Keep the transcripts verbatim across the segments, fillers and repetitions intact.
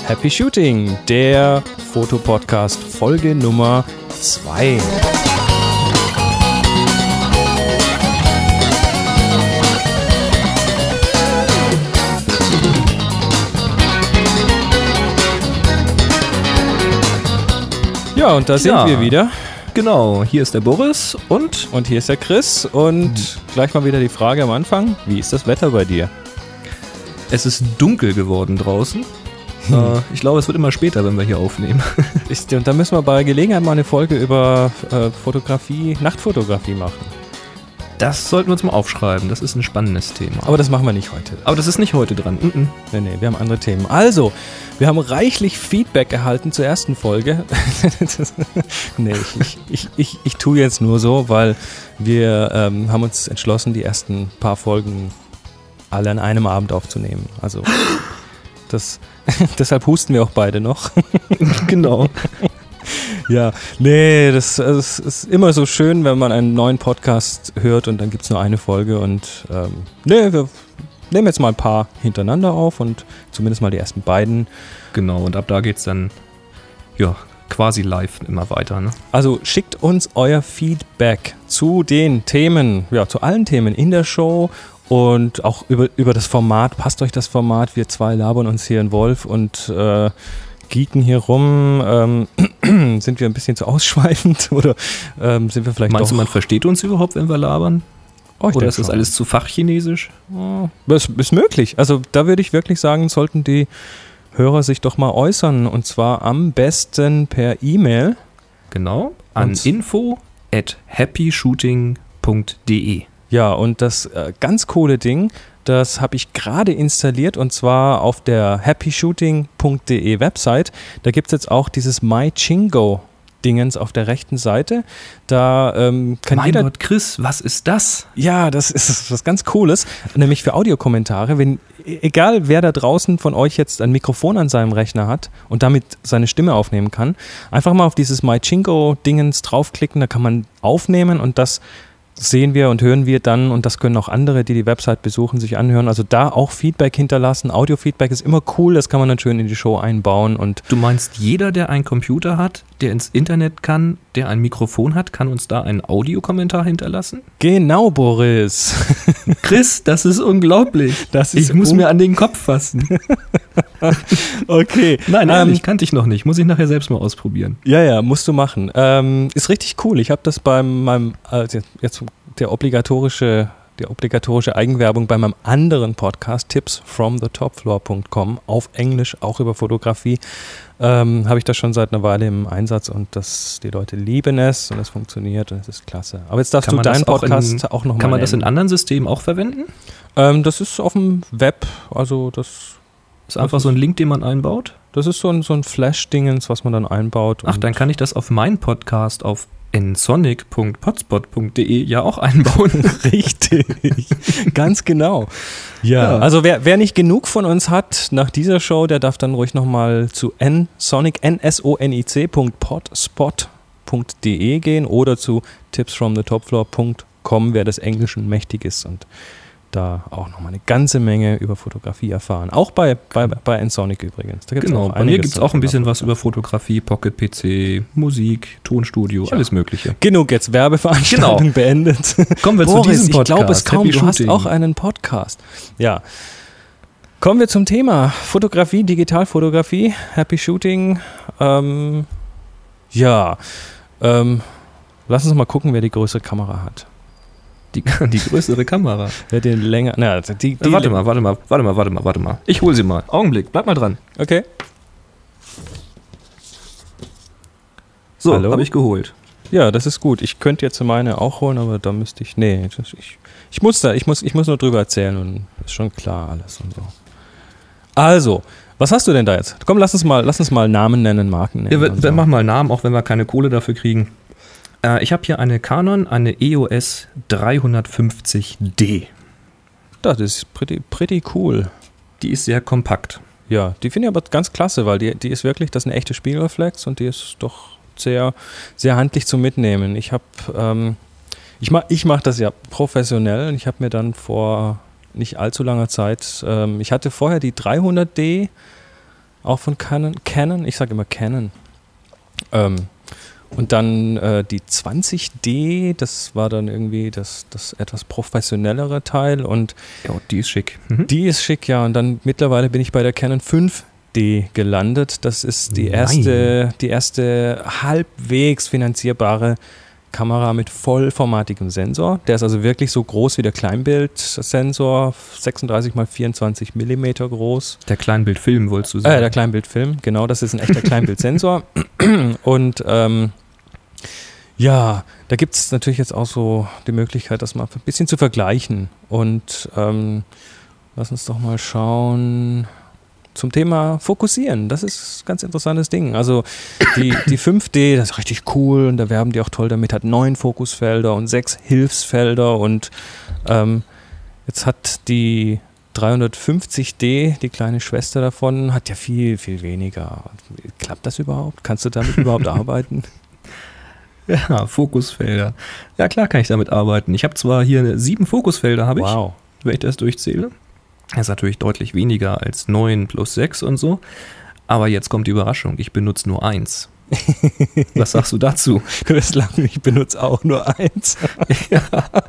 Happy Shooting, der Fotopodcast Folge Nummer zwei. Ja, und da sind ja. wir wieder. Genau, hier ist der Boris und... Und hier ist der Chris. Und mhm. gleich mal wieder die Frage am Anfang. Wie ist das Wetter bei dir? Es ist dunkel geworden draußen. Hm. Äh, ich glaube, es wird immer später, wenn wir hier aufnehmen. Ist, und da müssen wir bei Gelegenheit mal eine Folge über äh, Fotografie, Nachtfotografie machen. Das sollten wir uns mal aufschreiben. Das ist ein spannendes Thema. Aber das machen wir nicht heute. Aber das ist nicht heute dran. Mm-mm. Nee, nee, wir haben andere Themen. Also, wir haben reichlich Feedback erhalten zur ersten Folge. nee, ich, ich, ich, ich, ich tue jetzt nur so, weil wir ähm, haben uns entschlossen, die ersten paar Folgen alle an einem Abend aufzunehmen. Also, das, deshalb husten wir auch beide noch. Genau. Ja, nee, das, also es ist immer so schön, wenn man einen neuen Podcast hört und dann gibt es nur eine Folge und ähm, nee, wir nehmen jetzt mal ein paar hintereinander auf und zumindest mal die ersten beiden. Genau, und ab da geht's dann, ja, quasi live immer weiter, ne? Also schickt uns euer Feedback zu den Themen, ja, zu allen Themen in der Show und auch über, über das Format. Passt euch das Format, wir zwei labern uns hier in Wolf und äh, geeken hier rum. Ähm, sind wir ein bisschen zu ausschweifend oder ähm, sind wir vielleicht Meinst doch... du, man versteht uns überhaupt, wenn wir labern? Oh, oder ist das alles zu fachchinesisch? Oh, das ist möglich. Also da würde ich wirklich sagen, sollten die Hörer sich doch mal äußern und zwar am besten per E-Mail. Genau, an und info at happyshooting punkt de. Ja, und das äh, ganz coole Ding, das habe ich gerade installiert und zwar auf der happyshooting punkt de Website. Da gibt es jetzt auch dieses MyChingo-Dingens auf der rechten Seite. Da ähm, kann mein jeder... Gott, Chris, was ist das? Ja, das ist was ganz Cooles, nämlich für Audiokommentare. Wenn, egal wer da draußen von euch jetzt ein Mikrofon an seinem Rechner hat und damit seine Stimme aufnehmen kann, einfach mal auf dieses MyChingo-Dingens draufklicken, da kann man aufnehmen und das sehen wir und hören wir dann und das können auch andere, die die Website besuchen, sich anhören. Also da auch Feedback hinterlassen. Audio-Feedback ist immer cool, das kann man dann schön in die Show einbauen. Und du meinst, jeder, der einen Computer hat, der ins Internet kann, der ein Mikrofon hat, kann uns da einen Audiokommentar hinterlassen? Genau, Boris. Chris, das ist unglaublich. Das ist ich muss un- mir an den Kopf fassen. Okay. Nein, ehrlich, ähm, kannte ich noch nicht. Muss ich nachher selbst mal ausprobieren. Ja, ja, musst du machen. Ähm, ist richtig cool. Ich habe das bei meinem, also jetzt der obligatorische, die obligatorische Eigenwerbung bei meinem anderen Podcast, tips from the top floor punkt com, auf Englisch, auch über Fotografie, ähm, habe ich das schon seit einer Weile im Einsatz und das, die Leute lieben es und es funktioniert und es ist klasse. Aber jetzt darfst kann du deinen Podcast auch, in, auch noch mal Kann man nennen. das in anderen Systemen auch verwenden? Ähm, das ist auf dem Web, also das... Ist einfach so ein Link, den man einbaut? Das ist so ein, so ein Flash-Dingens, was man dann einbaut. Ach, dann kann ich das auf meinen Podcast auf nsonic punkt potspot punkt de ja auch einbauen. Richtig, ganz genau. Ja, ja. Also wer, wer nicht genug von uns hat nach dieser Show, der darf dann ruhig nochmal zu nsonic, n s o n i c punkt potspot punkt de gehen oder zu tips from the top floor punkt com, wer des Englischen mächtig ist und da auch nochmal eine ganze Menge über Fotografie erfahren. Auch bei, bei, bei nsonic übrigens. Da genau, bei mir gibt es auch ein bisschen was über Fotografie, Pocket-P C, Musik, Tonstudio, ja. Alles Mögliche. Genug jetzt, Werbeveranstaltung genau. beendet. Kommen wir Boris, zu diesem Podcast. Ich glaube es kaum, Happy du Shooting. hast auch einen Podcast. Ja. Kommen wir zum Thema Fotografie, Digitalfotografie, Happy Shooting. Ähm, ja, ähm, lass uns mal gucken, wer die größere Kamera hat. Die, die größere Kamera. Wer den länger. Na, die, die ja, warte mal, warte mal, warte mal, warte mal, warte mal. Ich hol sie mal. Augenblick, bleib mal dran. Okay. So, habe ich geholt. Ja, das ist gut. Ich könnte jetzt meine auch holen, aber da müsste ich. Nee, ich, ich muss da, ich muss, ich muss nur drüber erzählen und ist schon klar alles und so. Also, was hast du denn da jetzt? Komm, lass uns mal, lass uns mal Namen nennen, Marken nennen. Ja, wir, so. Mach mal Namen, auch wenn wir keine Kohle dafür kriegen. Ich habe hier eine Canon, eine E O S dreihundertfünfzig D. Das ist pretty, pretty cool. Die ist sehr kompakt. Ja, die finde ich aber ganz klasse, weil die, die ist wirklich, das ist eine echte Spiegelreflex und die ist doch sehr, sehr handlich zum Mitnehmen. Ich habe, ähm, ich mache ich mach das ja professionell und ich habe mir dann vor nicht allzu langer Zeit, ähm, ich hatte vorher die dreihundert D auch von Canon. Canon, ich sage immer Canon. Ähm, und dann äh, die zwanzig D, das war dann irgendwie das, das etwas professionellere Teil. Und ja, die ist schick. Mhm. Die ist schick, ja. Und dann mittlerweile bin ich bei der Canon fünf D gelandet. Das ist die erste, die erste halbwegs finanzierbare Kamera mit vollformatigem Sensor. Der ist also wirklich so groß wie der Kleinbildsensor, sechsunddreißig mal vierundzwanzig Millimeter groß. Der Kleinbildfilm, wolltest du sagen? Äh, der Kleinbildfilm, genau, das ist ein echter Kleinbildsensor. Und ähm, ja, da gibt es natürlich jetzt auch so die Möglichkeit, das mal ein bisschen zu vergleichen. Und ähm, lass uns doch mal schauen. Zum Thema Fokussieren, das ist ein ganz interessantes Ding. Also die, die fünf D, das ist richtig cool und da werben die auch toll damit, hat neun Fokusfelder und sechs Hilfsfelder und ähm, jetzt hat die dreihundertfünfzig D, die kleine Schwester davon, hat ja viel, viel weniger. Klappt das überhaupt? Kannst du damit überhaupt arbeiten? Ja, Fokusfelder. Ja, klar kann ich damit arbeiten. Ich habe zwar hier sieben Fokusfelder, habe ich, wow. wenn ich das durchzähle. Das ist natürlich deutlich weniger als neun plus sechs und so. Aber jetzt kommt die Überraschung. Ich benutze nur eins. Was sagst du dazu? Du wirst lachen, ich benutze auch nur eins. ja.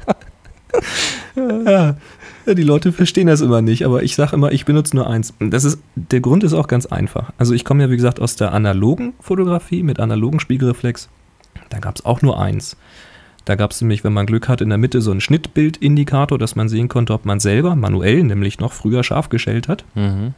ja. Ja, die Leute verstehen das immer nicht, aber ich sage immer, ich benutze nur eins. Das ist, der Grund ist auch ganz einfach. Also ich komme ja, wie gesagt, aus der analogen Fotografie mit analogen Spiegelreflex. Da gab es auch nur eins. Da gab es nämlich, wenn man Glück hat, in der Mitte so einen Schnittbildindikator, dass man sehen konnte, ob man selber manuell, nämlich noch früher scharf gestellt hat. Mhm.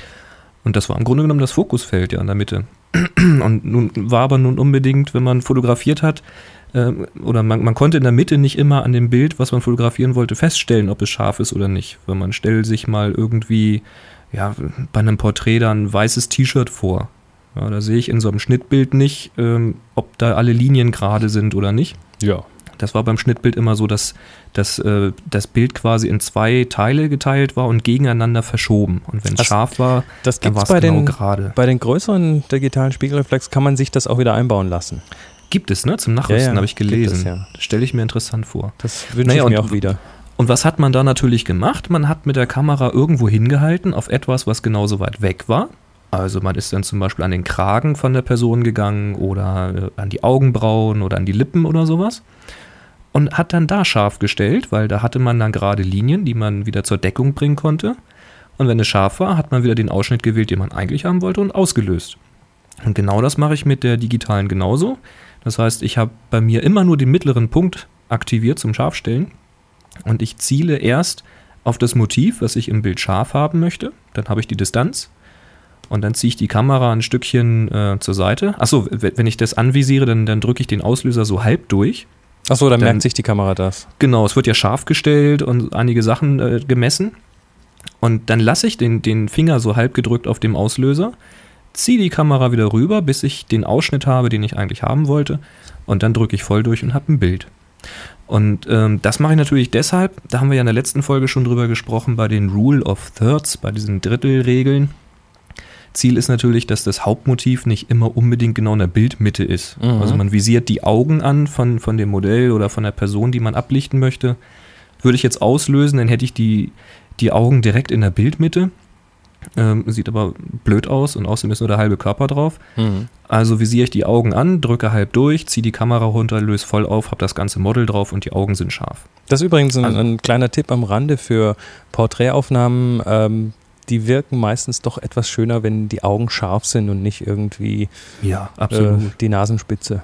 Und das war im Grunde genommen das Fokusfeld ja in der Mitte. Und nun war aber nun unbedingt, wenn man fotografiert hat, äh, oder man, man konnte in der Mitte nicht immer an dem Bild, was man fotografieren wollte, feststellen, ob es scharf ist oder nicht. Wenn man stellt sich mal irgendwie, ja, bei einem Porträt dann ein weißes T-Shirt vor. Ja, da sehe ich in so einem Schnittbild nicht, ähm, ob da alle Linien gerade sind oder nicht. Ja. Das war beim Schnittbild immer so, dass, dass äh, das Bild quasi in zwei Teile geteilt war und gegeneinander verschoben. Und wenn es scharf war, das dann war es genau gerade. Bei den größeren digitalen Spiegelreflex kann man sich das auch wieder einbauen lassen. Gibt es, ne? Zum Nachrüsten ja, ja, habe ich gelesen. Es, ja. Das stelle ich mir interessant vor. Das wünsche naja, ich mir und, auch wieder. Und was hat man da natürlich gemacht? Man hat mit der Kamera irgendwo hingehalten auf etwas, was genauso weit weg war. Also man ist dann zum Beispiel an den Kragen von der Person gegangen oder äh, an die Augenbrauen oder an die Lippen oder sowas und hat dann da scharf gestellt, weil da hatte man dann gerade Linien, die man wieder zur Deckung bringen konnte. Und wenn es scharf war, hat man wieder den Ausschnitt gewählt, den man eigentlich haben wollte und ausgelöst. Und genau das mache ich mit der digitalen genauso. Das heißt, ich habe bei mir immer nur den mittleren Punkt aktiviert zum Scharfstellen und ich ziele erst auf das Motiv, was ich im Bild scharf haben möchte. Dann habe ich die Distanz. Und dann ziehe ich die Kamera ein Stückchen äh, zur Seite. Achso, wenn ich das anvisiere, dann, dann drücke ich den Auslöser so halb durch. Achso, dann, dann merkt sich die Kamera das. Genau, es wird ja scharf gestellt und einige Sachen äh, gemessen. Und dann lasse ich den, den Finger so halb gedrückt auf dem Auslöser, ziehe die Kamera wieder rüber, bis ich den Ausschnitt habe, den ich eigentlich haben wollte. Und dann drücke ich voll durch und habe ein Bild. Und ähm, das mache ich natürlich deshalb, da haben wir ja in der letzten Folge schon drüber gesprochen, bei den Rule of Thirds, bei diesen Drittelregeln. Ziel ist natürlich, dass das Hauptmotiv nicht immer unbedingt genau in der Bildmitte ist. Mhm. Also man visiert die Augen an von, von dem Modell oder von der Person, die man ablichten möchte. Würde ich jetzt auslösen, dann hätte ich die, die Augen direkt in der Bildmitte. Ähm, sieht aber blöd aus und außerdem ist nur der halbe Körper drauf. Mhm. Also visiere ich die Augen an, drücke halb durch, ziehe die Kamera runter, löse voll auf, habe das ganze Model drauf und die Augen sind scharf. Das ist übrigens ein, also, ein kleiner Tipp am Rande für Porträtaufnahmen. Ähm, die wirken meistens doch etwas schöner, wenn die Augen scharf sind und nicht irgendwie ja, absolut. Äh, die Nasenspitze.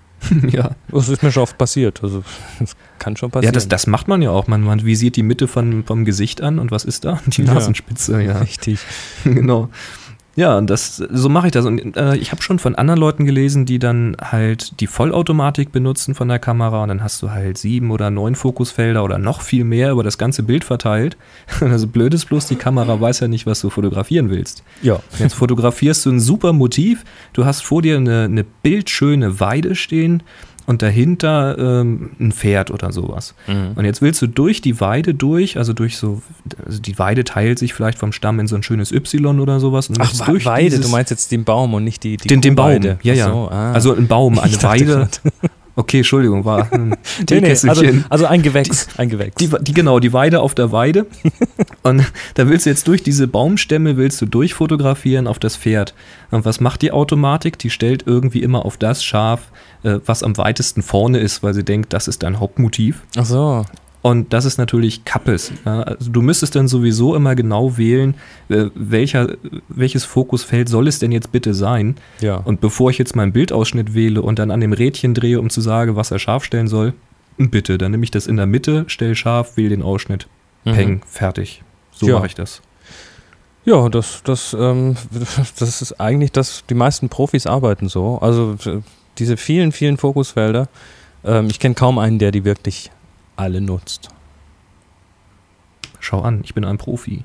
ja. Das ist mir schon oft passiert. Also das kann schon passieren. Ja, das, das macht man ja auch. Man, man visiert die Mitte von, vom Gesicht an und was ist da? Die Nasenspitze, ja. ja. Richtig. Genau. Ja, und das, so mache ich das. Und äh, ich habe schon von anderen Leuten gelesen, die dann halt die Vollautomatik benutzen von der Kamera und dann hast du halt sieben oder neun Fokusfelder oder noch viel mehr über das ganze Bild verteilt. Also blöd ist bloß, die Kamera weiß ja nicht, was du fotografieren willst. Ja. Jetzt fotografierst du ein super Motiv, du hast vor dir eine, eine bildschöne Weide stehen und dahinter ähm, ein Pferd oder sowas. Mhm. Und jetzt willst du durch die Weide durch, also durch so, also die Weide teilt sich vielleicht vom Stamm in so ein schönes Y oder sowas. Und Ach, durch Weide, dieses, du meinst jetzt den Baum und nicht die, die den, den Baum, ja, ja. So, ah. Also ein Baum, eine Weide. Okay, Entschuldigung, war ein nee, nee, also, also ein Gewächs, die, ein Gewächs. Die, die, genau, die Weide auf der Weide. Und da willst du jetzt durch diese Baumstämme, willst du durchfotografieren auf das Pferd. Und was macht die Automatik? Die stellt irgendwie immer auf das scharf, äh, was am weitesten vorne ist, weil sie denkt, das ist dein Hauptmotiv. Ach so. Und das ist natürlich Kappes. Ja, also du müsstest dann sowieso immer genau wählen, äh, welcher, welches Fokusfeld soll es denn jetzt bitte sein. Ja. Und bevor ich jetzt meinen Bildausschnitt wähle und dann an dem Rädchen drehe, um zu sagen, was er scharf stellen soll, bitte, dann nehme ich das in der Mitte, stell scharf, wähle den Ausschnitt, Mhm. peng, fertig. So Ja. mache ich das. Ja, das, das, ähm, das ist eigentlich das, die meisten Profis arbeiten so. Also äh, diese vielen, vielen Fokusfelder, ähm, ich kenne kaum einen, der die wirklich alle nutzt. Schau an, ich bin ein Profi.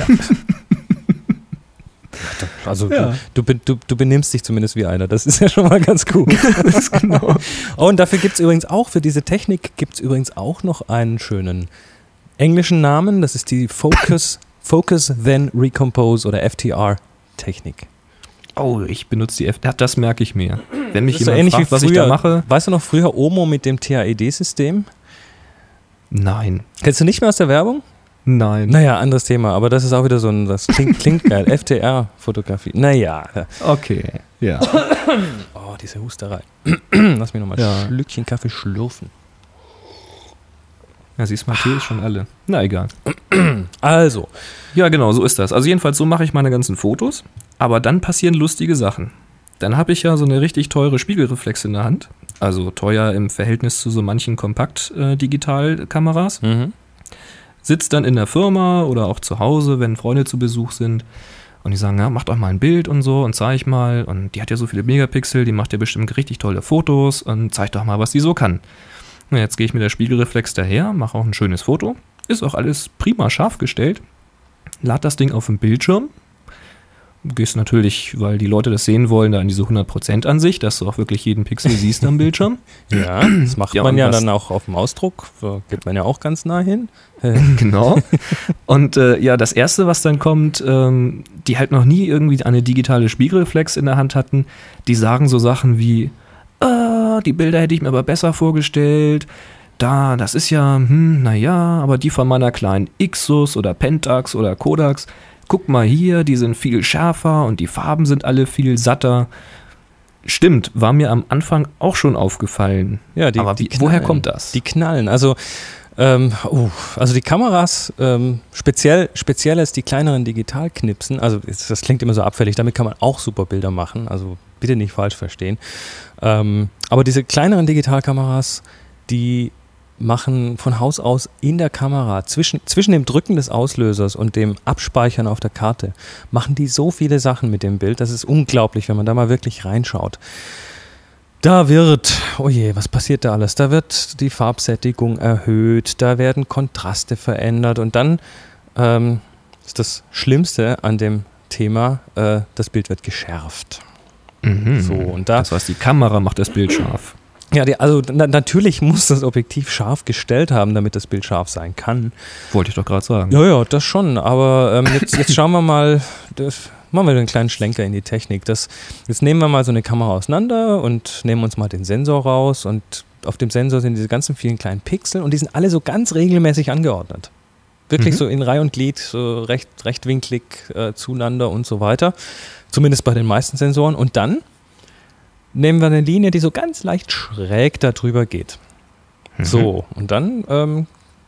Also Ja. du, du, du, du benimmst dich zumindest wie einer, das ist ja schon mal ganz gut. Das genau. Oh, und dafür gibt es übrigens auch, für diese Technik gibt es übrigens auch noch einen schönen englischen Namen, das ist die Focus, Focus Then Recompose oder F T R-Technik. Oh, ich benutze die F. Ja, das merke ich mir. Wenn mich Das ist so jemand ähnlich fragt, wie was ich früher. da mache. Weißt du noch früher Omo mit dem T A E D-System? Nein. Kennst du nicht mehr aus der Werbung? Nein. Naja, anderes Thema, aber das ist auch wieder so ein, das klingt, klingt geil. F T R-Fotografie. Naja. Okay. Ja. Oh, diese Husterei. Lass mich nochmal Ja. ein Schlückchen Kaffee schlürfen. Ja, siehst du, mal, Tee ist schon alle. Na, egal. Also, Ja, genau, so ist das. Also jedenfalls, so mache ich meine ganzen Fotos. Aber dann passieren lustige Sachen. Dann habe ich ja so eine richtig teure Spiegelreflex in der Hand. Also teuer im Verhältnis zu so manchen Kompakt-Digitalkameras. mhm. Sitzt dann in der Firma oder auch zu Hause, wenn Freunde zu Besuch sind. Und die sagen, ja, mach doch mal ein Bild und so und zeig mal. Und die hat ja so viele Megapixel, die macht ja bestimmt richtig tolle Fotos und zeig doch mal, was die so kann. Und jetzt gehe ich mit der Spiegelreflex daher, mache auch ein schönes Foto. Ist auch alles prima scharf gestellt. Lad das Ding auf den Bildschirm. Du gehst natürlich, weil die Leute das sehen wollen, da an diese hundert Prozent Ansicht, dass du auch wirklich jeden Pixel siehst am Bildschirm. Ja, das macht Ja, man und ja was- dann auch auf dem Ausdruck. Da geht man ja auch ganz nah hin. Genau. Und äh, ja, das Erste, was dann kommt, ähm, die halt noch nie irgendwie eine digitale Spiegelreflex in der Hand hatten, die sagen so Sachen wie, ah, die Bilder hätte ich mir aber besser vorgestellt. Da, das ist ja, hm, naja, aber die von meiner kleinen Ixus oder Pentax oder Kodax, guck mal hier, die sind viel schärfer und die Farben sind alle viel satter. Stimmt, war mir am Anfang auch schon aufgefallen. Ja, die, aber die wie, woher knallen. kommt das? Die knallen. Also, ähm, uh, also die Kameras, ähm, speziell, speziell ist die kleineren Digitalknipsen, also das, das klingt immer so abfällig, damit kann man auch super Bilder machen, also bitte nicht falsch verstehen. Ähm, aber diese kleineren Digitalkameras, die machen von Haus aus in der Kamera, zwischen, zwischen dem Drücken des Auslösers und dem Abspeichern auf der Karte, machen die so viele Sachen mit dem Bild, das ist unglaublich, wenn man da mal wirklich reinschaut. Da wird, oh je, was passiert da alles? Da wird die Farbsättigung erhöht, da werden Kontraste verändert und dann ähm, ist das Schlimmste an dem Thema, äh, das Bild wird geschärft. Mhm. So, und da, Das heißt, die Kamera macht das Bild scharf. ja, die, also na, natürlich muss das Objektiv scharf gestellt haben, damit das Bild scharf sein kann. Wollte ich doch gerade sagen. Ja, ja, das schon, aber ähm, jetzt, jetzt schauen wir mal, das, machen wir einen kleinen Schlenker in die Technik. Das, jetzt nehmen wir mal so eine Kamera auseinander und nehmen uns mal den Sensor raus und auf dem Sensor sind diese ganzen vielen kleinen Pixel und die sind alle so ganz regelmäßig angeordnet. Wirklich Mhm. so in Reihe und Glied, so recht, rechtwinklig äh, zueinander und so weiter. Zumindest bei den meisten Sensoren. Und dann nehmen wir eine Linie, die so ganz leicht schräg da drüber geht. Mhm. So, und dann ähm,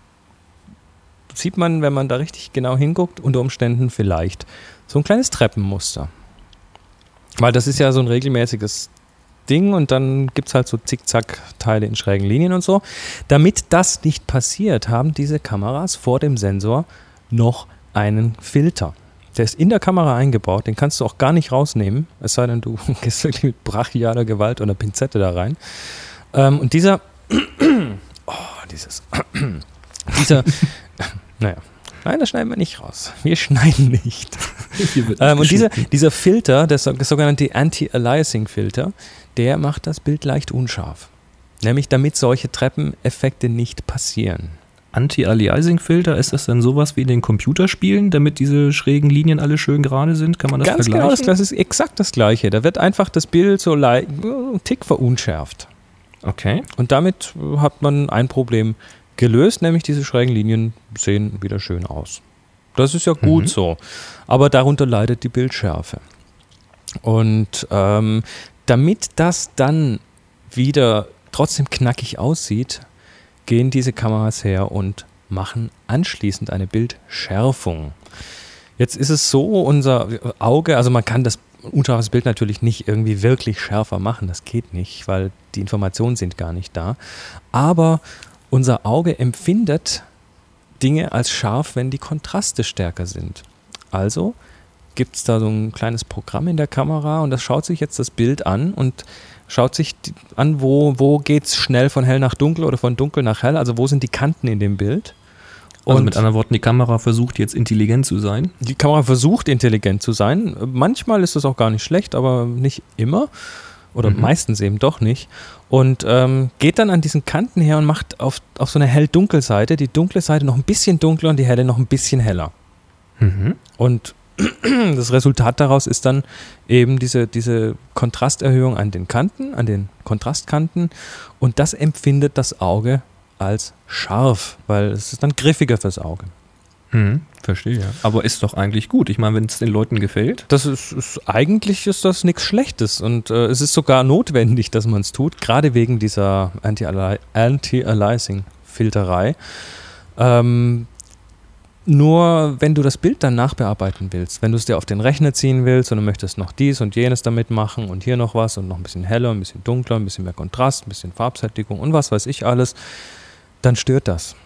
sieht man, wenn man da richtig genau hinguckt, unter Umständen vielleicht so ein kleines Treppenmuster. Weil das ist ja so ein regelmäßiges Ding und dann gibt es halt so Zickzack-Teile in schrägen Linien und so. Damit das nicht passiert, haben diese Kameras vor dem Sensor noch einen Filter. Der ist in der Kamera eingebaut, den kannst du auch gar nicht rausnehmen, es sei denn, du gehst wirklich mit brachialer Gewalt oder Pinzette da rein. Ähm, und dieser, oh, dieses, dieser, naja, nein, das schneiden wir nicht raus. Wir schneiden nicht. Hier wird Ähm, und dieser, geschnitten. dieser Filter, das, das sogenannte Anti-Aliasing-Filter, der macht das Bild leicht unscharf. Nämlich damit solche Treppeneffekte nicht passieren. Anti-Aliasing-Filter, ist das dann sowas wie in den Computerspielen, damit diese schrägen Linien alle schön gerade sind? Kann man das Ganz genau, vergleichen? das, das ist exakt das Gleiche. Da wird einfach das Bild so leicht, einen Tick verunschärft. Okay. Und damit hat man ein Problem gelöst, nämlich diese schrägen Linien sehen wieder schön aus. Das ist ja gut Mhm. so. Aber darunter leidet die Bildschärfe. Und ähm, damit das dann wieder trotzdem knackig aussieht, gehen diese Kameras her und machen anschließend eine Bildschärfung. Jetzt ist es so, unser Auge, also man kann das unscharfes Bild natürlich nicht irgendwie wirklich schärfer machen, das geht nicht, weil die Informationen sind gar nicht da. Aber unser Auge empfindet Dinge als scharf, wenn die Kontraste stärker sind. Also gibt es da so ein kleines Programm in der Kamera und das schaut sich jetzt das Bild an und schaut sich die, an, wo, wo geht es schnell von hell nach dunkel oder von dunkel nach hell, also wo sind die Kanten in dem Bild. Also Und mit anderen Worten, die Kamera versucht jetzt intelligent zu sein. die Kamera versucht intelligent zu sein. Manchmal ist das auch gar nicht schlecht, aber nicht immer. Oder Mhm. meistens eben doch nicht. Und ähm, geht dann an diesen Kanten her und macht auf, auf so eine hell-dunkel-Seite die dunkle Seite noch ein bisschen dunkler und die helle noch ein bisschen heller. Mhm. Und das Resultat daraus ist dann eben diese, diese Kontrasterhöhung an den Kanten, an den Kontrastkanten. Und das empfindet das Auge als scharf, weil es ist dann griffiger fürs Auge. Mhm. Verstehe. Aber ist doch eigentlich gut. Ich meine, wenn es den Leuten gefällt. Das ist, ist eigentlich ist das nichts Schlechtes und äh, es ist sogar notwendig, dass man es tut, gerade wegen dieser Anti-Ali- Anti-Aliasing-Filterei. Ähm, nur wenn du das Bild dann nachbearbeiten willst, wenn du es dir auf den Rechner ziehen willst und du möchtest noch dies und jenes damit machen und hier noch was und noch ein bisschen heller, ein bisschen dunkler, ein bisschen mehr Kontrast, ein bisschen Farbsättigung und was weiß ich alles, dann stört das.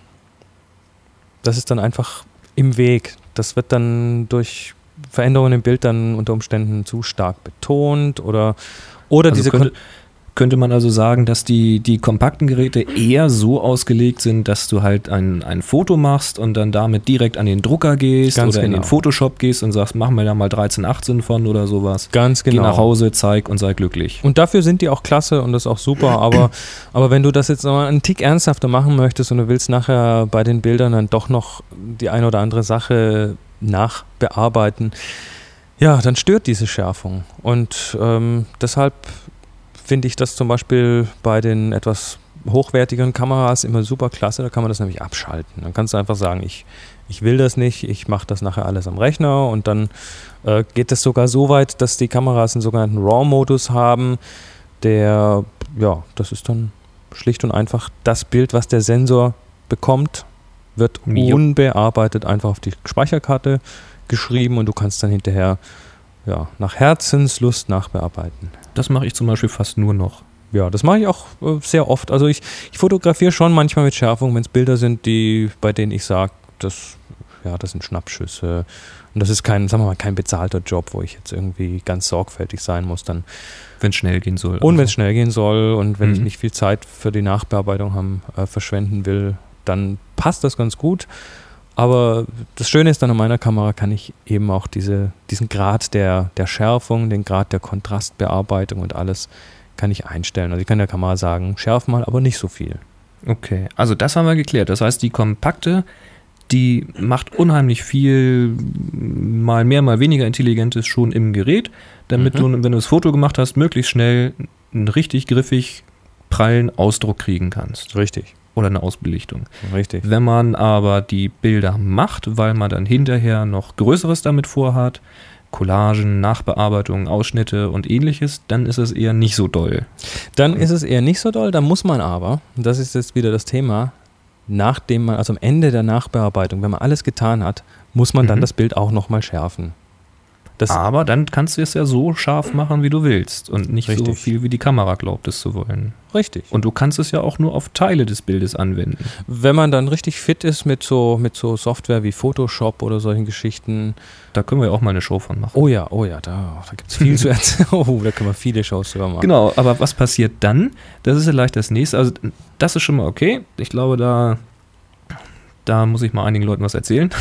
Das ist dann einfach im Weg. Das wird dann durch Veränderungen im Bild dann unter Umständen zu stark betont oder, oder Also diese könnte, könnte man also sagen, dass die, die kompakten Geräte eher so ausgelegt sind, dass du halt ein, ein Foto machst und dann damit direkt an den Drucker gehst Ganz oder in genau. den Photoshop gehst und sagst, mach mir da mal dreizehn achtzehn von oder sowas. ganz Geh genau. nach Hause, zeig und sei glücklich. Und dafür sind die auch klasse und das ist auch super, aber, aber wenn du das jetzt noch mal einen Tick ernsthafter machen möchtest und du willst nachher bei den Bildern dann doch noch die eine oder andere Sache nachbearbeiten, ja, dann stört diese Schärfung. Und ähm, deshalb finde ich das zum Beispiel bei den etwas hochwertigeren Kameras immer super klasse, da kann man das nämlich abschalten. Dann kannst du einfach sagen, ich, ich will das nicht, ich mache das nachher alles am Rechner und dann äh, geht es sogar so weit, dass die Kameras einen sogenannten RAW-Modus haben, der, ja, das ist dann schlicht und einfach das Bild, was der Sensor bekommt, wird Jo. unbearbeitet einfach auf die Speicherkarte geschrieben und du kannst dann hinterher ja, nach Herzenslust nachbearbeiten. Das mache ich zum Beispiel fast nur noch. Ja, das mache ich auch äh, sehr oft. Also ich, ich fotografiere schon manchmal mit Schärfung, wenn es Bilder sind, die, bei denen ich sage, das, ja, das sind Schnappschüsse. Und das ist kein, sagen wir mal, kein bezahlter Job, wo ich jetzt irgendwie ganz sorgfältig sein muss. Dann. Wenn es schnell gehen soll. Und wenn es also. schnell gehen soll und wenn Mhm. ich nicht viel Zeit für die Nachbearbeitung haben, äh, verschwenden will, dann passt das ganz gut. Aber das Schöne ist dann, an meiner Kamera kann ich eben auch diese, diesen Grad der, der Schärfung, den Grad der Kontrastbearbeitung und alles kann ich einstellen. Also ich kann der Kamera sagen, schärf mal, aber nicht so viel. Okay, also das haben wir geklärt. Das heißt, die kompakte, die macht unheimlich viel, mal mehr, mal weniger Intelligentes schon im Gerät, damit Mhm. du, wenn du das Foto gemacht hast, möglichst schnell einen richtig griffig prallen Ausdruck kriegen kannst. Richtig, Oder eine Ausbelichtung. richtig. Wenn man aber die Bilder macht, weil man dann hinterher noch Größeres damit vorhat, Collagen, Nachbearbeitungen, Ausschnitte und ähnliches, dann ist es eher nicht so doll. Dann ist es eher nicht so doll, dann muss man aber, und das ist jetzt wieder das Thema, nachdem man, also am Ende der Nachbearbeitung, wenn man alles getan hat, muss man dann Mhm. das Bild auch nochmal schärfen. Das, Aber dann kannst du es ja so scharf machen, wie du willst und nicht so Richtig. viel, wie die Kamera glaubt, es zu wollen. Richtig. Und du kannst es ja auch nur auf Teile des Bildes anwenden. Wenn man dann richtig fit ist mit so, mit so Software wie Photoshop oder solchen Geschichten, Da können wir ja auch mal eine Show von machen. oh ja, oh ja, da, da gibt es viel zu erzählen. Oh, da können wir viele Shows drüber machen. Genau, aber was passiert dann? Das ist vielleicht das nächste. Also das ist schon mal okay. Ich glaube, da, da muss ich mal einigen Leuten was erzählen.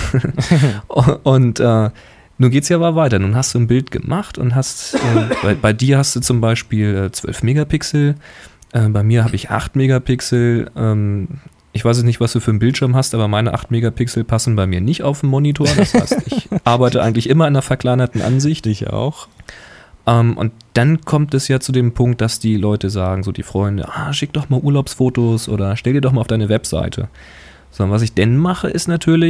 Und äh, nun geht es ja aber weiter. Nun hast du ein Bild gemacht und hast, äh, bei, bei dir hast du zum Beispiel äh, zwölf Megapixel, äh, bei mir habe ich acht Megapixel. Ähm, ich weiß jetzt nicht, was du für einen Bildschirm hast, aber meine acht Megapixel passen bei mir nicht auf den Monitor. Das heißt, ich arbeite eigentlich immer in einer verkleinerten Ansicht. Ich auch. Ähm, und dann kommt es ja zu dem Punkt, dass die Leute sagen, so die Freunde, ah, schick doch mal Urlaubsfotos oder stell dir doch mal auf deine Webseite. Sondern was ich denn mache, ist natürlich,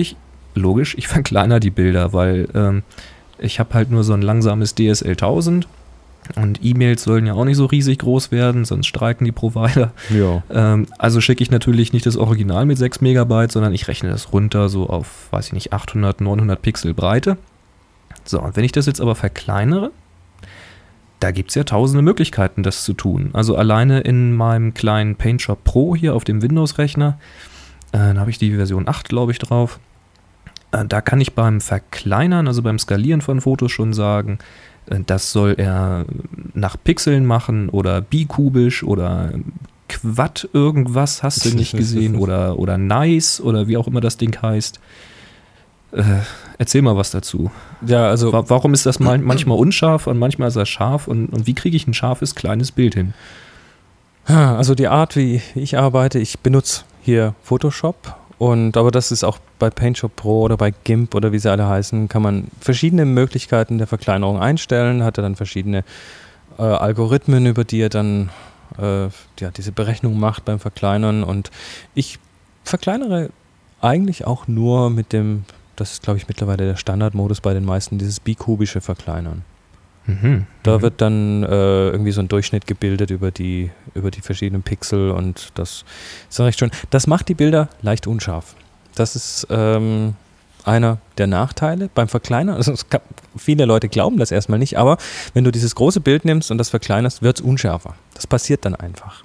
Logisch, ich verkleinere die Bilder, weil ähm, ich habe halt nur so ein langsames D S L tausend und E-Mails sollen ja auch nicht so riesig groß werden, sonst streiken die Provider. Ja. Ähm, also schicke ich natürlich nicht das Original mit sechs Megabyte, sondern ich rechne das runter so auf, weiß ich nicht, achthundert, neunhundert Pixel Breite. So, und wenn ich das jetzt aber verkleinere, da gibt es ja tausende Möglichkeiten, das zu tun. Also alleine in meinem kleinen PaintShop Pro hier auf dem Windows-Rechner, äh, da habe ich die Version acht, glaube ich, drauf. Äh, da kann ich beim Verkleinern, also beim Skalieren von Fotos schon sagen, äh, das soll er nach Pixeln machen oder bikubisch oder Quad irgendwas, hast du nicht gesehen, oder, oder Nice oder wie auch immer das Ding heißt. Äh, erzähl mal was dazu. Ja, also Wa- Warum ist das mal, manchmal unscharf und manchmal ist das scharf und, und wie kriege ich ein scharfes, kleines Bild hin? Also die Art, wie ich arbeite, ich benutze hier Photoshop und aber das ist auch bei PaintShop Pro oder bei GIMP oder wie sie alle heißen, kann man verschiedene Möglichkeiten der Verkleinerung einstellen, hat er dann verschiedene äh, Algorithmen, über die er dann äh, ja, diese Berechnung macht beim Verkleinern und ich verkleinere eigentlich auch nur mit dem, das ist glaube ich mittlerweile der Standardmodus bei den meisten, dieses bikubische Verkleinern. Mhm. Da mhm. wird dann äh, irgendwie so ein Durchschnitt gebildet über die, über die verschiedenen Pixel und das ist recht schön. Das macht die Bilder leicht unscharf. Das ist ähm, einer der Nachteile beim Verkleinern. Also es kann, viele Leute glauben das erstmal nicht, aber wenn du dieses große Bild nimmst und das verkleinerst, wird es unschärfer. Das passiert dann einfach.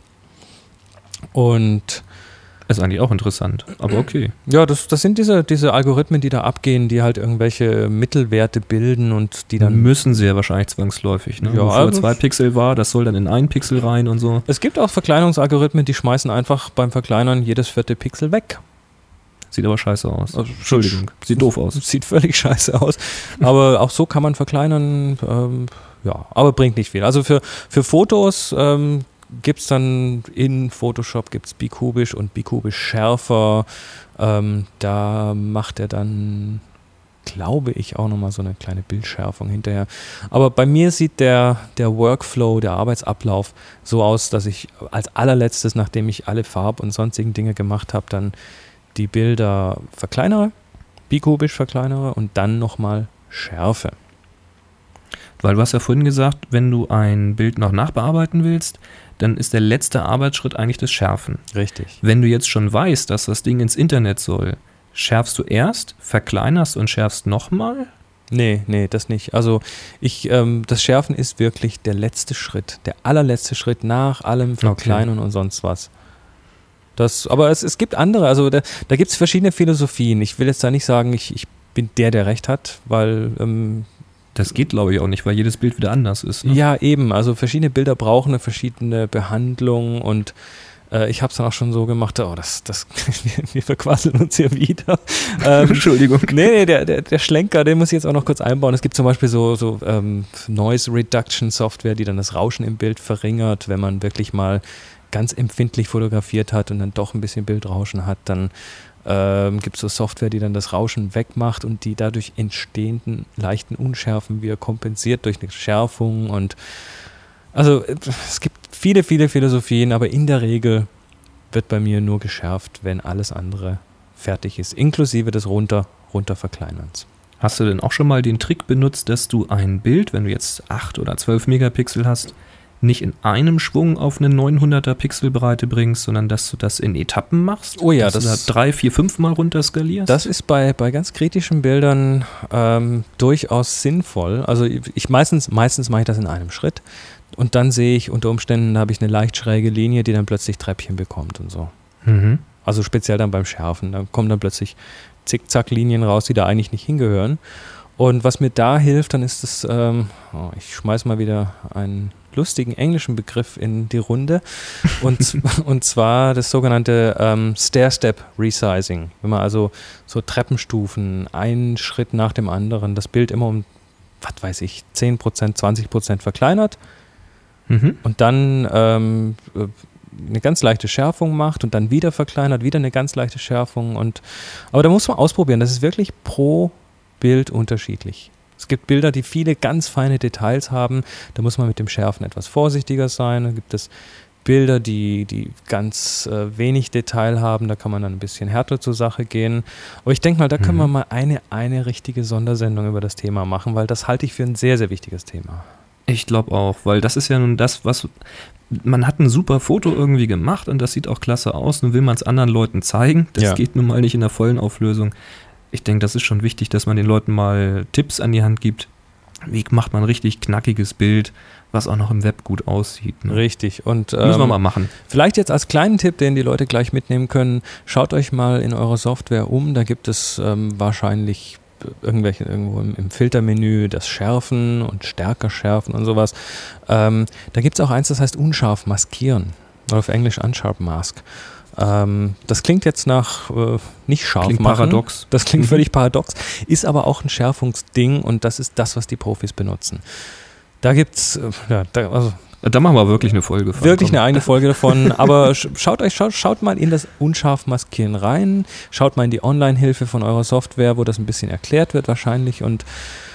Und Ist eigentlich auch interessant, aber okay. ja, das, das sind diese, diese Algorithmen, die da abgehen, die halt irgendwelche Mittelwerte bilden und die dann... müssen sie ja wahrscheinlich zwangsläufig, ne? Ja, Wo vorher also- zwei Pixel war, das soll dann in einen Pixel rein und so. Es gibt auch Verkleinerungsalgorithmen, die schmeißen einfach beim Verkleinern jedes vierte Pixel weg. Sieht aber scheiße aus. Also, Entschuldigung, sieht doof aus. Sieht völlig scheiße aus. Aber auch so kann man verkleinern. Ähm, ja, aber bringt nicht viel. Also für, für Fotos ähm, gibt es dann in Photoshop gibt's bikubisch und bikubisch schärfer. Ähm, da macht er dann, glaube ich, auch nochmal so eine kleine Bildschärfung hinterher. Aber bei mir sieht der, der Workflow, der Arbeitsablauf so aus, dass ich als allerletztes, nachdem ich alle Farb- und sonstigen Dinge gemacht habe, dann die Bilder verkleinere, bikubisch verkleinere und dann nochmal schärfe. Weil du hast ja vorhin gesagt, wenn du ein Bild noch nachbearbeiten willst, dann ist der letzte Arbeitsschritt eigentlich das Schärfen. Richtig. Wenn du jetzt schon weißt, dass das Ding ins Internet soll, schärfst du erst, verkleinerst und schärfst nochmal? Nee, nee, das nicht. Also ich, ähm, das Schärfen ist wirklich der letzte Schritt, der allerletzte Schritt nach allem Verkleinern und sonst was. Das, aber es, es gibt andere, also da, da gibt es verschiedene Philosophien. Ich will jetzt da nicht sagen, ich, ich bin der, der Recht hat, weil ähm, Das geht, glaube ich, auch nicht, weil jedes Bild wieder anders ist. Ne? ja, eben. Also verschiedene Bilder brauchen eine verschiedene Behandlung und äh, ich habe es dann auch schon so gemacht, oh, das, das wir verquasseln uns hier wieder. Ähm, Entschuldigung. nee, nee, der, der, der Schlenker, den muss ich jetzt auch noch kurz einbauen. Es gibt zum Beispiel so, so ähm, Noise Reduction Software, die dann das Rauschen im Bild verringert, wenn man wirklich mal ganz empfindlich fotografiert hat und dann doch ein bisschen Bildrauschen hat, dann Ähm, gibt es so Software, die dann das Rauschen wegmacht und die dadurch entstehenden leichten Unschärfen wieder kompensiert durch eine Schärfung und also es gibt viele, viele Philosophien, aber in der Regel wird bei mir nur geschärft, wenn alles andere fertig ist, inklusive des runter, runter Verkleinerns. Hast du denn auch schon mal den Trick benutzt, dass du ein Bild, wenn du jetzt acht oder zwölf Megapixel hast, nicht in einem Schwung auf eine neunhunderter Pixelbreite bringst, sondern dass du das in Etappen machst? Oh ja, dass das- du da drei, vier, fünf Mal runterskalierst? Das ist bei, bei ganz kritischen Bildern ähm, durchaus sinnvoll. Also ich, ich meistens, meistens mache ich das in einem Schritt und dann sehe ich unter Umständen, da habe ich eine leicht schräge Linie, die dann plötzlich Treppchen bekommt und so. Mhm. Also speziell dann beim Schärfen. Da kommen dann plötzlich Zickzack-Linien raus, die da eigentlich nicht hingehören. Und was mir da hilft, dann ist es, ähm, oh, ich schmeiß mal wieder einen lustigen englischen Begriff in die Runde. Und, und zwar das sogenannte ähm, Stair-Step-Resizing. Wenn man also so Treppenstufen, einen Schritt nach dem anderen, das Bild immer um, was weiß ich, zehn Prozent, zwanzig Prozent verkleinert Mhm. und dann ähm, eine ganz leichte Schärfung macht und dann wieder verkleinert, wieder eine ganz leichte Schärfung. Und, aber da muss man ausprobieren. Das ist wirklich pro Bild unterschiedlich. Es gibt Bilder, die viele ganz feine Details haben. Da muss man mit dem Schärfen etwas vorsichtiger sein. Da gibt es Bilder, die, die ganz äh, wenig Detail haben, da kann man dann ein bisschen härter zur Sache gehen. Aber ich denke mal, da können Mhm. wir mal eine, eine richtige Sondersendung über das Thema machen, weil das halte ich für ein sehr, sehr wichtiges Thema. Ich glaube auch, weil das ist ja nun das, was man hat ein super Foto irgendwie gemacht und das sieht auch klasse aus. Nun will man es anderen Leuten zeigen. Das Ja. geht nun mal nicht in der vollen Auflösung. Ich denke, das ist schon wichtig, dass man den Leuten mal Tipps an die Hand gibt. Wie macht man ein richtig knackiges Bild, was auch noch im Web gut aussieht. Ne? Richtig. Und Müssen wir ähm, mal machen. vielleicht jetzt als kleinen Tipp, den die Leute gleich mitnehmen können, schaut euch mal in eurer Software um. Da gibt es ähm, wahrscheinlich irgendwelche irgendwo im, im Filtermenü das Schärfen und stärker schärfen und sowas. Ähm, da gibt es auch eins, das heißt unscharf maskieren. Oder auf Englisch unsharp mask. Ähm, das klingt jetzt nach äh, nicht scharf Klingt machen. paradox. Das klingt Mhm. völlig paradox, ist aber auch ein Schärfungsding und das ist das, was die Profis benutzen. Da gibt's äh, ja, da, also Da machen wir wirklich eine Folge von. wirklich Komm. eine eigene Folge davon, aber sch- schaut euch, schaut, schaut mal in das unscharf Maskieren rein, schaut mal in die Online-Hilfe von eurer Software, wo das ein bisschen erklärt wird wahrscheinlich und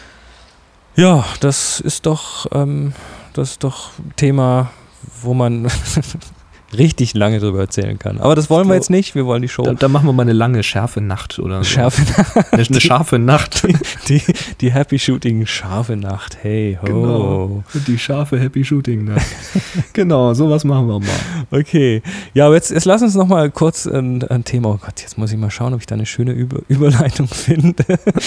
ja, das ist doch, ähm, das ist doch ein Thema, wo man richtig lange drüber erzählen kann. Aber das wollen wir jetzt nicht, wir wollen die Show Da, da machen wir mal eine lange, schärfe Nacht oder so. schärfe Eine, eine scharfe Nacht. die, die Happy Shooting scharfe Nacht, hey ho. Genau. Die scharfe Happy Shooting Nacht. Genau, sowas machen wir mal. Okay, ja, aber jetzt, jetzt lass uns noch mal kurz ein, ein Thema, oh Gott, jetzt muss ich mal schauen, ob ich da eine schöne Über Überleitung finde.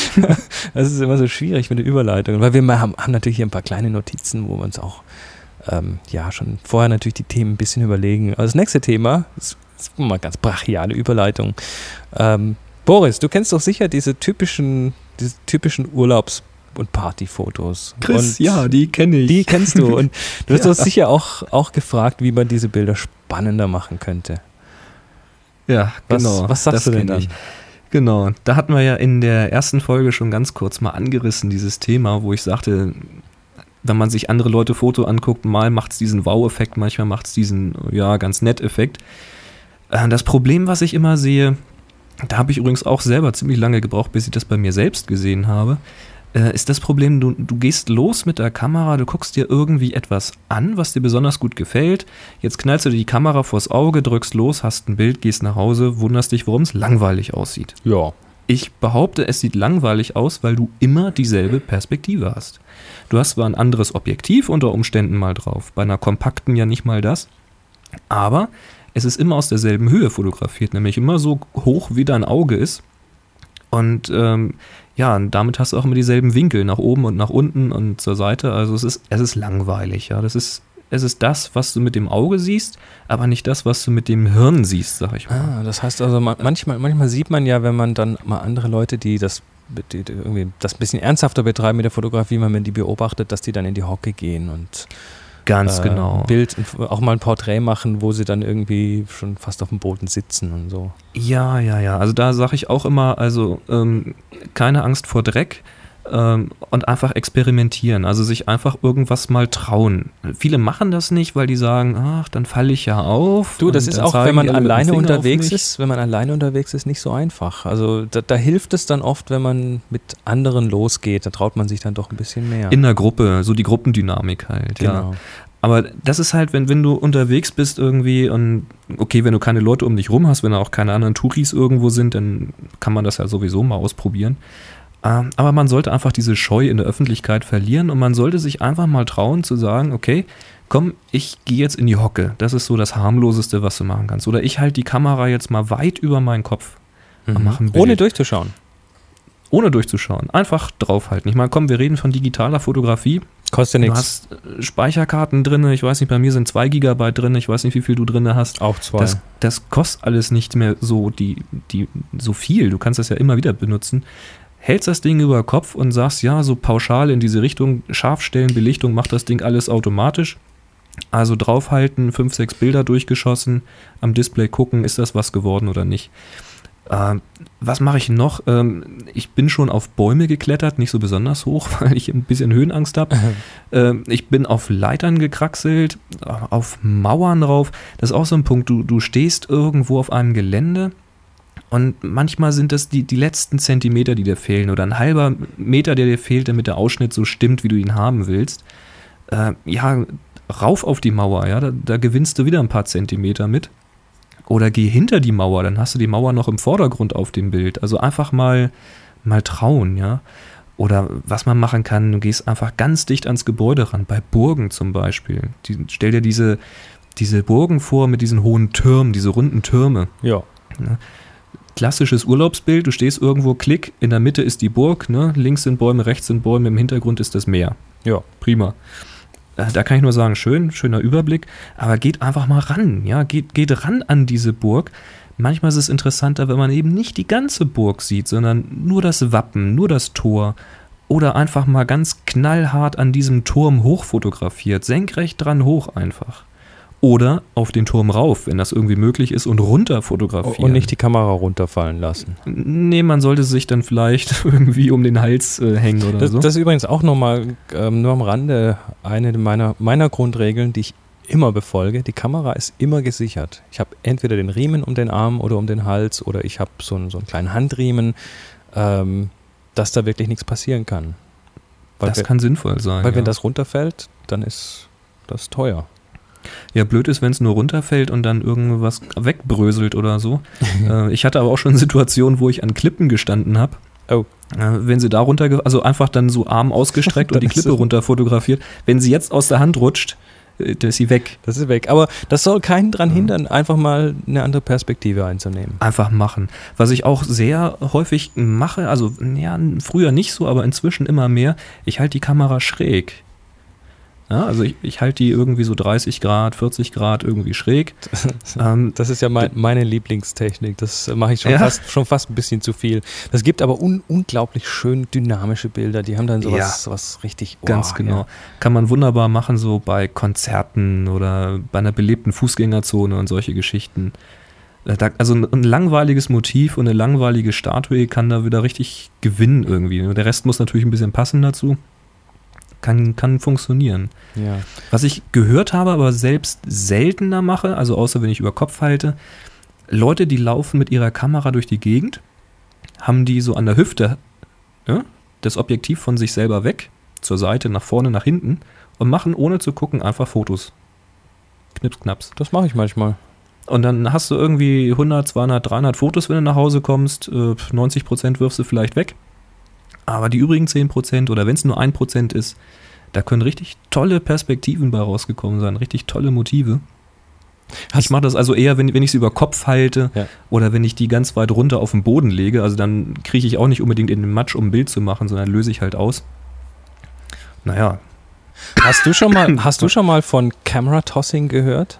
Das ist immer so schwierig mit den Überleitungen, weil wir mal haben, haben natürlich hier ein paar kleine Notizen, wo wir uns auch ähm, ja schon vorher natürlich die Themen ein bisschen überlegen. Also das nächste Thema, das ist mal ganz brachiale Überleitung. Ähm, Boris, du kennst doch sicher diese typischen, diese typischen Urlaubs- und Partyfotos. Chris, und ja, die kenne ich. Die kennst du und du hast Ja. doch sicher auch, auch gefragt, wie man diese Bilder spannender machen könnte. Ja, Was, genau. was sagst das du denn kenn dann? ich. Genau, da hatten wir ja in der ersten Folge schon ganz kurz mal angerissen, dieses Thema, wo ich sagte, wenn man sich andere Leute Foto anguckt, mal macht es diesen Wow-Effekt, manchmal macht es diesen, ja, ganz nett Effekt. Äh, Das Problem, was ich immer sehe, da habe ich übrigens auch selber ziemlich lange gebraucht, bis ich das bei mir selbst gesehen habe, äh, ist das Problem, du, du gehst los mit der Kamera, du guckst dir irgendwie etwas an, was dir besonders gut gefällt, jetzt knallst du dir die Kamera vors Auge, drückst los, hast ein Bild, gehst nach Hause, wunderst dich, warum es langweilig aussieht. Ja. Ich behaupte, es sieht langweilig aus, weil du immer dieselbe Perspektive hast. Du hast zwar ein anderes Objektiv unter Umständen mal drauf, bei einer kompakten ja nicht mal das, aber es ist immer aus derselben Höhe fotografiert, nämlich immer so hoch, wie dein Auge ist. Und ähm, ja, und damit hast du auch immer dieselben Winkel, nach oben und nach unten und zur Seite. Also es ist, es ist langweilig, ja. Das ist, es ist das, was du mit dem Auge siehst, aber nicht das, was du mit dem Hirn siehst, sag ich mal. Ah, das heißt also, ma- manchmal, manchmal sieht man ja, wenn man dann mal andere Leute, die das, die, die irgendwie das ein bisschen ernsthafter betreiben mit der Fotografie, wenn man die beobachtet, dass die dann in die Hocke gehen und Ganz äh, genau. ein Bild, auch mal ein Porträt machen, wo sie dann irgendwie schon fast auf dem Boden sitzen und so. Ja, ja, ja. Also da sage ich auch immer, also ähm, keine Angst vor Dreck ähm, und einfach experimentieren. Also sich einfach irgendwas mal trauen. Viele machen das nicht, weil die sagen, ach, dann falle ich ja auf. Du, das und ist dann auch, zeigen wenn man die alle mit dem alleine Finger auf unterwegs mich. ist, wenn man alleine unterwegs ist, nicht so einfach. Also da, da hilft es dann oft, wenn man mit anderen losgeht, da traut man sich dann doch ein bisschen mehr. In der Gruppe, so die Gruppendynamik halt, ja. Genau. Aber das ist halt, wenn, wenn du unterwegs bist irgendwie und okay, wenn du keine Leute um dich rum hast, wenn da auch keine anderen Touris irgendwo sind, dann kann man das ja sowieso mal ausprobieren. Ähm, aber man sollte einfach diese Scheu in der Öffentlichkeit verlieren und man sollte sich einfach mal trauen zu sagen, okay, komm, ich gehe jetzt in die Hocke. Das ist so das harmloseste, was du machen kannst. Oder ich halte die Kamera jetzt mal weit über meinen Kopf und Mhm. mache ein Bild. Ohne durchzuschauen. Ohne durchzuschauen. Einfach draufhalten. Ich meine, komm, wir reden von digitaler Fotografie. Kostet ja Du nichts. hast äh, Speicherkarten drin, ich weiß nicht, bei mir sind zwei Gigabyte drin, ich weiß nicht, wie viel du drin hast. Auch zwei. Das, das kostet alles nicht mehr so, die, die, so viel. Du kannst das ja immer wieder benutzen. Hältst das Ding über Kopf und sagst, ja, so pauschal in diese Richtung, Scharfstellen, Belichtung, macht das Ding alles automatisch. Also draufhalten, fünf, sechs Bilder durchgeschossen, am Display gucken, ist das was geworden oder nicht. Ähm, was mache ich noch? Ähm, ich bin schon auf Bäume geklettert, nicht so besonders hoch, weil ich ein bisschen Höhenangst habe. ähm, ich bin auf Leitern gekraxelt, auf Mauern drauf. Das ist auch so ein Punkt, du, du stehst irgendwo auf einem Gelände und manchmal sind das die, die letzten Zentimeter, die dir fehlen oder ein halber Meter, der dir fehlt, damit der Ausschnitt so stimmt, wie du ihn haben willst. Äh, ja, rauf auf die Mauer, ja, da, da gewinnst du wieder ein paar Zentimeter mit. Oder geh hinter die Mauer, dann hast du die Mauer noch im Vordergrund auf dem Bild. Also einfach mal, mal trauen, ja. Oder was man machen kann, du gehst einfach ganz dicht ans Gebäude ran, bei Burgen zum Beispiel. Die, stell dir diese, diese Burgen vor mit diesen hohen Türmen, diese runden Türme. Ja. Ne? Klassisches Urlaubsbild, du stehst irgendwo, klick, in der Mitte ist die Burg, ne? Links sind Bäume, rechts sind Bäume, im Hintergrund ist das Meer. Ja. Prima. Da kann ich nur sagen, schön, schöner Überblick, aber geht einfach mal ran, ja, geht, geht ran an diese Burg. Manchmal ist es interessanter, wenn man eben nicht die ganze Burg sieht, sondern nur das Wappen, nur das Tor oder einfach mal ganz knallhart an diesem Turm hochfotografiert, senkrecht dran hoch einfach. Oder auf den Turm rauf, wenn das irgendwie möglich ist, und runter fotografieren. Und nicht die Kamera runterfallen lassen. Nee, man sollte sich dann vielleicht irgendwie um den Hals äh, hängen oder das, so. Das ist übrigens auch nochmal, ähm, nur am Rande, eine meiner, meiner Grundregeln, die ich immer befolge. Die Kamera ist immer gesichert. Ich habe entweder den Riemen um den Arm oder um den Hals oder ich habe so einen, so einen kleinen Handriemen, ähm, dass da wirklich nichts passieren kann. Weil das wir, kann sinnvoll sein. Weil ja. wenn das runterfällt, dann ist das teuer. Ja, blöd ist, wenn es nur runterfällt und dann irgendwas wegbröselt oder so. äh, ich hatte aber auch schon Situationen, wo ich an Klippen gestanden habe. Oh. Äh, wenn sie da runter, also einfach dann so Arm ausgestreckt und die Klippe runter fotografiert. Wenn sie jetzt aus der Hand rutscht, äh, dann ist sie weg. Das ist weg. Aber das soll keinen dran hindern, einfach mal eine andere Perspektive einzunehmen. Einfach machen. Was ich auch sehr häufig mache, also ja, früher nicht so, aber inzwischen immer mehr, ich halte die Kamera schräg. Ja, also ich, ich halte die irgendwie so dreißig Grad, vierzig Grad irgendwie schräg. ähm, das ist ja mein, meine Lieblingstechnik. Das mache ich schon, ja. fast, schon fast ein bisschen zu viel. Das gibt aber un, unglaublich schön dynamische Bilder. Die haben dann sowas ja, sowas richtig... Oh, ganz genau. Ja. Kann man wunderbar machen, so bei Konzerten oder bei einer belebten Fußgängerzone und solche Geschichten. Da, also ein, ein langweiliges Motiv und eine langweilige Statue kann da wieder richtig gewinnen irgendwie. Der Rest muss natürlich ein bisschen passen dazu. Kann, kann funktionieren. Ja. Was ich gehört habe, aber selbst seltener mache, also außer wenn ich über Kopf halte, Leute, die laufen mit ihrer Kamera durch die Gegend, haben die so an der Hüfte ja, das Objektiv von sich selber weg, zur Seite, nach vorne, nach hinten und machen ohne zu gucken einfach Fotos. Knips, knaps. Das mache ich manchmal. Und dann hast du irgendwie hundert, zweihundert, dreihundert Fotos, wenn du nach Hause kommst, neunzig Prozent wirfst du vielleicht weg. Aber die übrigen zehn Prozent oder wenn es nur ein Prozent ist, da können richtig tolle Perspektiven bei rausgekommen sein, richtig tolle Motive. Hast ich mache das also eher, wenn, wenn ich sie über Kopf halte ja. oder wenn ich die ganz weit runter auf den Boden lege. Also dann kriege ich auch nicht unbedingt in den Matsch, um ein Bild zu machen, sondern löse ich halt aus. Naja. Hast du schon mal, hast du schon mal von Camera Tossing gehört?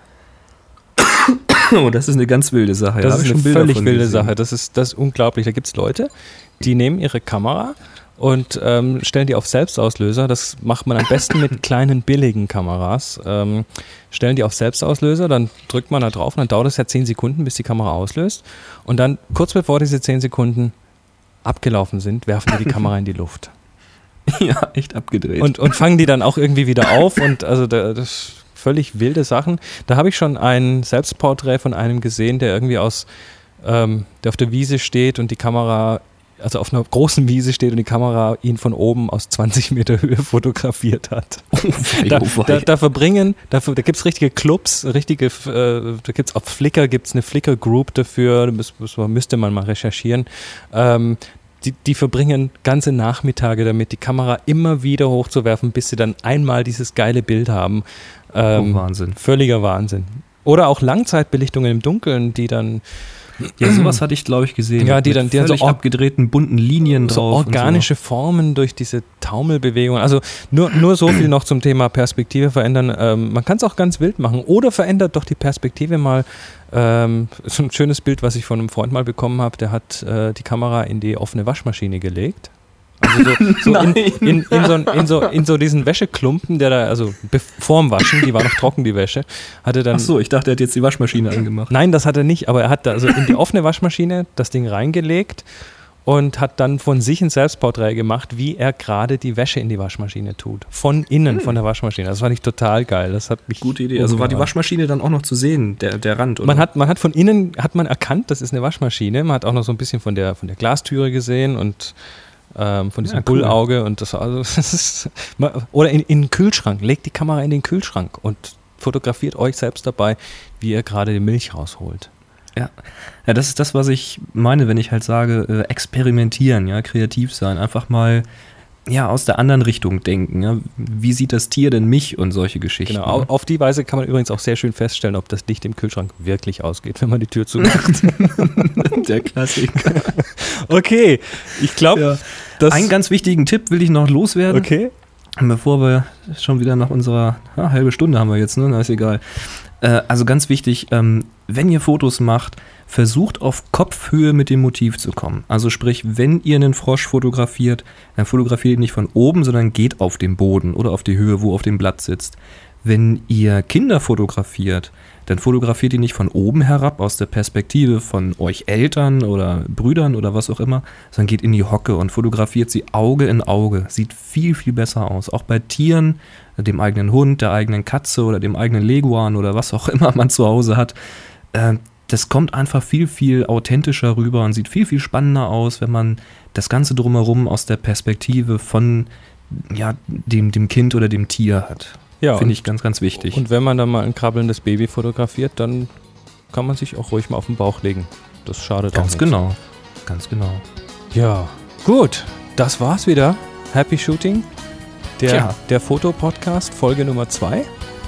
Oh, das ist eine ganz wilde Sache. Das da ist eine völlig wilde gesehen. Sache. Das ist, das ist unglaublich. Da gibt es Leute, die nehmen ihre Kamera und ähm, stellen die auf Selbstauslöser. Das macht man am besten mit kleinen, billigen Kameras. Ähm, stellen die auf Selbstauslöser, dann drückt man da drauf und dann dauert es ja zehn Sekunden, bis die Kamera auslöst. Und dann, kurz bevor diese zehn Sekunden abgelaufen sind, werfen die die Kamera in die Luft. Ja, echt abgedreht. Und, und fangen die dann auch irgendwie wieder auf. Und also da, das völlig wilde Sachen. Da habe ich schon ein Selbstporträt von einem gesehen, der irgendwie aus, ähm, der auf der Wiese steht und die Kamera, also auf einer großen Wiese steht und die Kamera ihn von oben aus zwanzig Meter Höhe fotografiert hat. Oh wei, da, oh da, da verbringen, da, da gibt es richtige Clubs, richtige, äh, da gibt es auf Flickr, gibt es eine Flickr-Group dafür, da müß, müsste man mal recherchieren. Ähm, Die, die verbringen ganze Nachmittage damit, die Kamera immer wieder hochzuwerfen, bis sie dann einmal dieses geile Bild haben. Ähm, oh, Wahnsinn. Völliger Wahnsinn. Oder auch Langzeitbelichtungen im Dunkeln, die dann... Ja, sowas hatte ich, glaube ich, gesehen. Ja, die dann, die dann so abgedrehten bunten Linien so drauf. Organische so. Formen durch diese Taumelbewegungen. Also nur, nur so viel noch zum Thema Perspektive verändern. Ähm, man kann es auch ganz wild machen. Oder verändert doch die Perspektive mal. Ähm, so ein schönes Bild, was ich von einem Freund mal bekommen habe, der hat äh, die Kamera in die offene Waschmaschine gelegt. Also so, so in, in, in, so, in, so, in so diesen Wäscheklumpen, der da, also vorm Waschen, die war noch trocken, die Wäsche, hatte dann... Ach so, ich dachte, er hat jetzt die Waschmaschine angemacht. Nein, das hat er nicht, aber er hat da also in die offene Waschmaschine das Ding reingelegt und hat dann von sich ein Selbstporträt gemacht, wie er gerade die Wäsche in die Waschmaschine tut. Von innen, hm. von der Waschmaschine. Das fand ich total geil. Das hat mich Gute Idee. Also war die Waschmaschine dann auch noch zu sehen, der, der Rand, oder? Man hat, man hat von innen, hat man erkannt, das ist eine Waschmaschine. Man hat auch noch so ein bisschen von der, von der Glastüre gesehen und ähm, von diesem Ja, cool. Bullauge und das, also, das ist, oder in, in den Kühlschrank, legt die Kamera in den Kühlschrank und fotografiert euch selbst dabei, wie ihr gerade die Milch rausholt. Ja. ja, das ist das, was ich meine, wenn ich halt sage, äh, experimentieren, ja, kreativ sein, einfach mal ja, aus der anderen Richtung denken. Ja. Wie sieht das Tier denn mich und solche Geschichten? Genau, auf, auf die Weise kann man übrigens auch sehr schön feststellen, ob das Licht im Kühlschrank wirklich ausgeht, wenn man die Tür zumacht. Der Klassiker. Okay, ich glaube, Ja. das... Einen ganz wichtigen Tipp will ich noch loswerden. Okay. Bevor wir schon wieder nach unserer ja, halbe Stunde haben wir jetzt, ne? Na, ist egal. Äh, also ganz wichtig, ähm, wenn ihr Fotos macht, versucht auf Kopfhöhe mit dem Motiv zu kommen. Also sprich, wenn ihr einen Frosch fotografiert, dann fotografiert ihn nicht von oben, sondern geht auf den Boden oder auf die Höhe, wo auf dem Blatt sitzt. Wenn ihr Kinder fotografiert, dann fotografiert ihr nicht von oben herab aus der Perspektive von euch Eltern oder Brüdern oder was auch immer, sondern geht in die Hocke und fotografiert sie Auge in Auge. Sieht viel, viel besser aus. Auch bei Tieren, dem eigenen Hund, der eigenen Katze oder dem eigenen Leguan oder was auch immer man zu Hause hat. Äh, das kommt einfach viel, viel authentischer rüber und sieht viel, viel spannender aus, wenn man das Ganze drumherum aus der Perspektive von ja, dem, dem Kind oder dem Tier hat. Ja, Finde ich ganz, ganz wichtig. Und wenn man dann mal ein krabbelndes Baby fotografiert, dann kann man sich auch ruhig mal auf den Bauch legen. Das schadet auch Ganz nicht. genau. Ganz genau. Ja, gut. Das war's wieder. Happy Shooting. Der, Tja. der Fotopodcast, Folge Nummer zwei.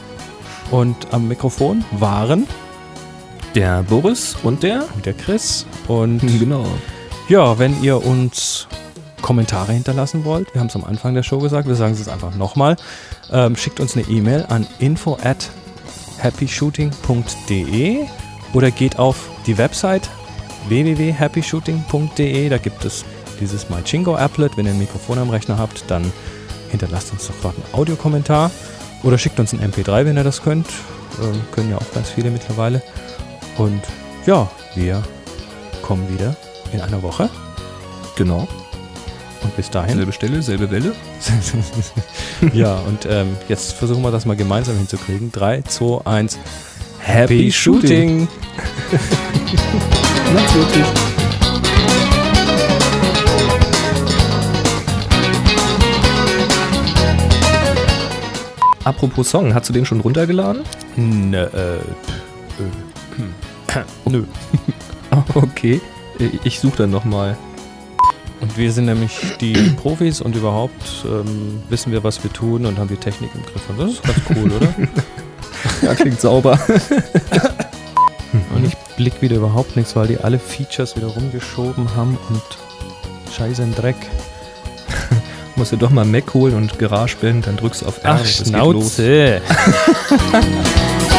Und am Mikrofon waren Der Boris und der? der Chris. Und Genau. ja, wenn ihr uns Kommentare hinterlassen wollt, wir haben es am Anfang der Show gesagt, wir sagen es jetzt einfach nochmal, ähm, schickt uns eine E-Mail an info at happyshooting punkt de oder geht auf die Website w w w punkt happyshooting punkt de, da gibt es dieses MyChingo-Applet. Wenn ihr ein Mikrofon am Rechner habt, dann hinterlasst uns doch dort einen Audiokommentar oder schickt uns ein M P drei, wenn ihr das könnt. Ähm, können ja auch ganz viele mittlerweile. Und ja, wir kommen wieder in einer Woche. Genau. Und bis dahin. Selbe Stelle, selbe Welle. Ja, und ähm, jetzt versuchen wir das mal gemeinsam hinzukriegen. drei, zwei, eins. Happy Happy Shooting! Macht's gut. Tschüss. Apropos Song, hast du den schon runtergeladen? Nö, äh, pff, äh, hm. Nö. Okay. Ich suche dann nochmal. Und wir sind nämlich die Profis und überhaupt ähm, wissen wir, was wir tun und haben die Technik im Griff. Und das ist ganz cool, oder? Ja, klingt sauber. Und ich blick wieder überhaupt nichts, weil die alle Features wieder rumgeschoben haben und scheißen Dreck. Musst du doch mal Mac holen und GarageBand, dann drückst du auf R. Ach, und es geht Schnauze! los.